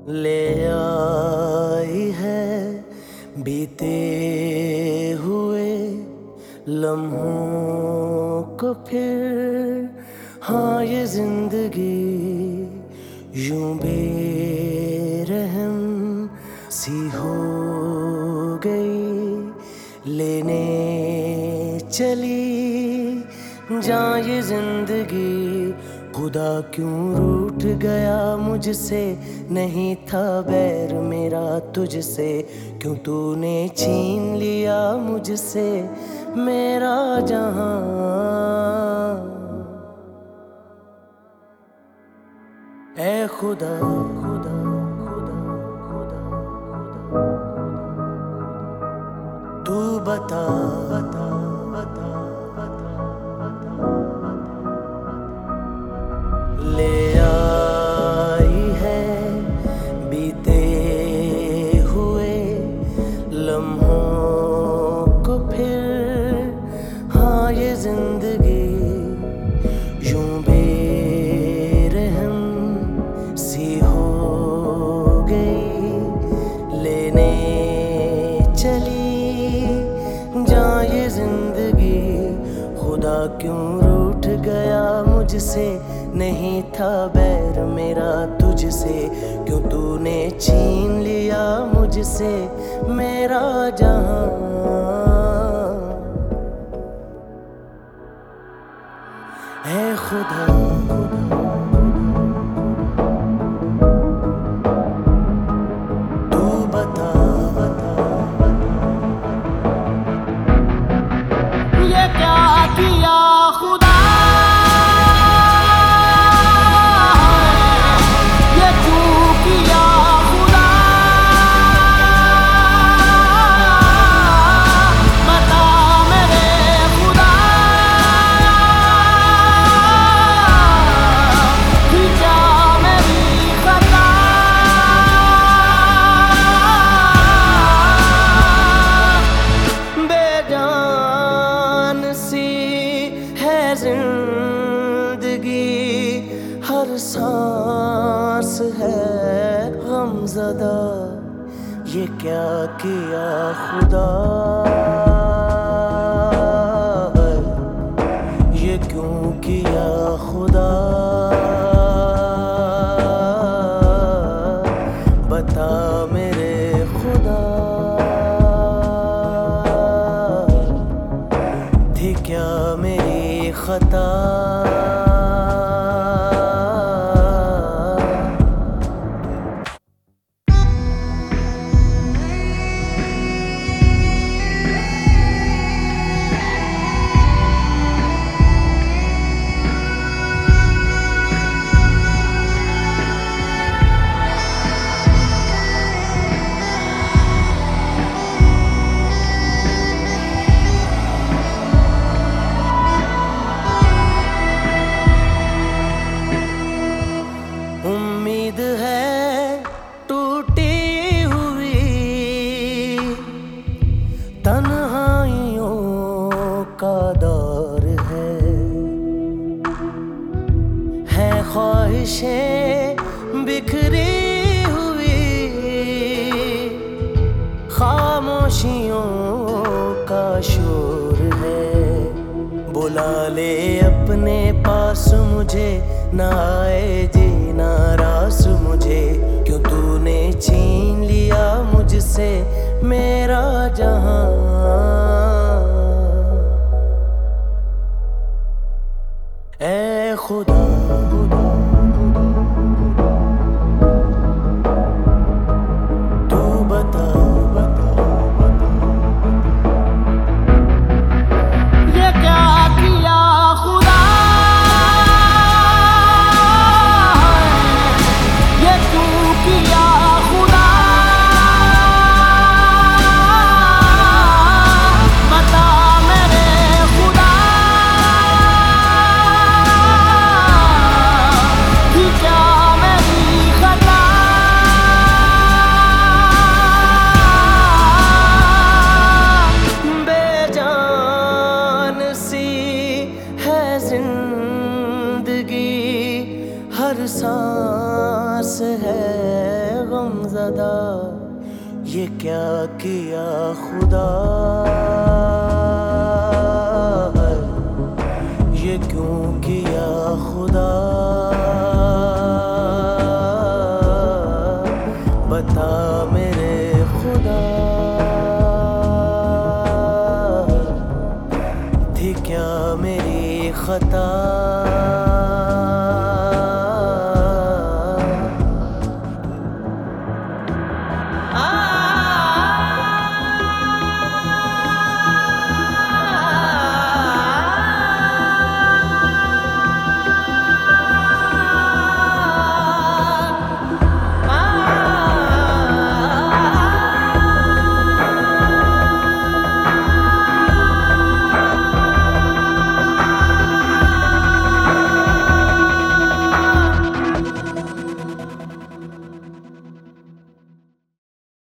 ले आई है बीते हुए लम्हों को फिर। हाँ ये जिंदगी यूं बेरहम सी हो गई, लेने चली जान ये जिंदगी। खुदा क्यों रूठ गया मुझसे, नहीं था बैर मेरा तुझसे। क्यों तूने छीन लिया मुझसे मेरा जहां। ऐ खुदा खुदा खुदा खुदा खुदा, तू बता बता बता बता बता। ले आई है बीते हुए लम्हों को फिर। हाँ ये जिंदगी यूं बेरहम सी हो गई, लेने चली जान ये जिंदगी। खुदा क्यों रूठ गया मुझसे, नहीं था बैर मेरा तुझसे। क्यों तूने छीन लिया मुझसे मेरा जहां। ऐ खुदा खुदा तू बता बता ये क्या किया खुदा, ये क्यों किया खुदा। बता मेरे खुदा, थी क्या मेरी खता। बेजान सी है जिंदगी, हर सांस है गमज़दा। ये क्या किया खुदा, ये क्यों किया खुदा। बता मेरे खुदा, थी क्या मेरी खता। उम्मीद है टूटी हुई, तन्हाइयों का दौर है ख्वाहिशें बिखरी हुई, खामोशियों का शोर है। बुला ले अपने पास मुझे, ना आए जीना रास मुझे। क्यों तूने छीन लिया मुझसे मेरा जहां। ऐ खुदा खुदा तू बता बता बता। ये क्या किया खुदा, ये क्यों किया खुदा। ये क्या किया खुदा, ये क्यों किया खुदा, बता मेरे खुदा, थी क्या मेरी खता।